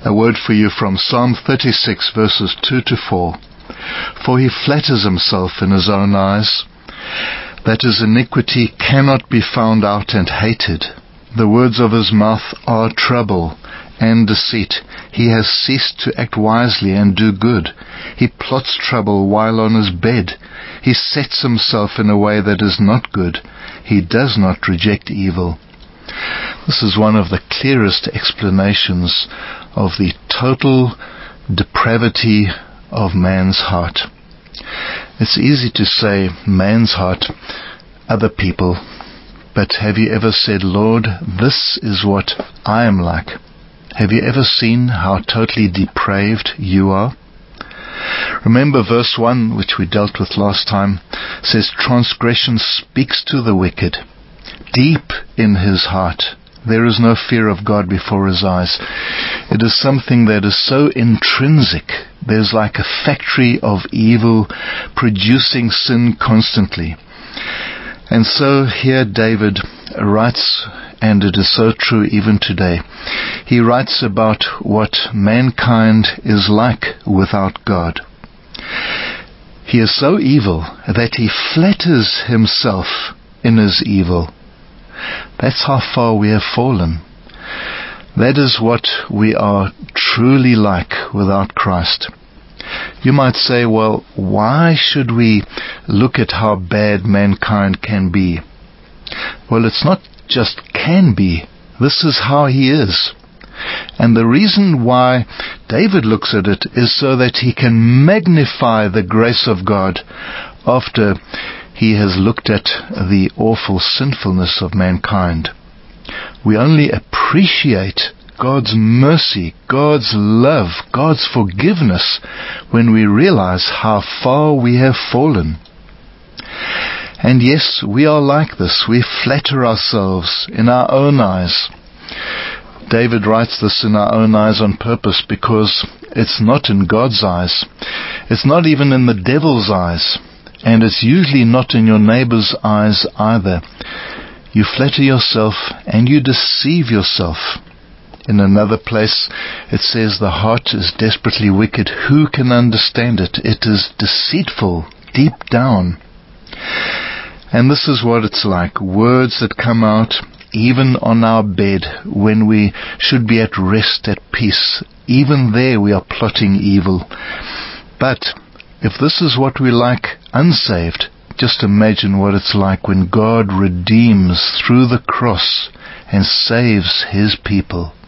A word for you from Psalm 36, verses 2 to 4. For he flatters himself in his own eyes, that his iniquity cannot be found out and hated. The words of his mouth are trouble and deceit. He has ceased to act wisely and do good. He plots trouble while on his bed. He sets himself in a way that is not good. He does not reject evil. This is one of the clearest explanations of the total depravity of man's heart. It's easy to say man's heart, other people, but have you ever said, Lord, this is what I am like? Have you ever seen how totally depraved you are? Remember verse 1, which we dealt with last time, says, transgression speaks to the wicked. Deep in his heart, there is no fear of God before his eyes. It is something that is so intrinsic. There's like a factory of evil producing sin constantly. And so here David writes, and it is so true even today. He writes about what mankind is like without God. He is so evil that he flatters himself in his evil. That's how far we have fallen. That is what we are truly like without Christ. You might say, well, why should we look at how bad mankind can be? Well, it's not just can be. This is how he is. And the reason why David looks at it is so that he can magnify the grace of God after he has looked at the awful sinfulness of mankind. We only appreciate God's mercy, God's love, God's forgiveness when we realize how far we have fallen. And yes, we are like this. We flatter ourselves in our own eyes. David writes this in our own eyes on purpose because it's not in God's eyes. It's not even in the devil's eyes. And it's usually not in your neighbor's eyes either. You flatter yourself and you deceive yourself. In another place, it says the heart is desperately wicked. Who can understand it? It is deceitful deep down. And this is what it's like. Words that come out even on our bed when we should be at rest, at peace. Even there we are plotting evil. But if this is what we like unsaved, just imagine what it's like when God redeems through the cross and saves his people.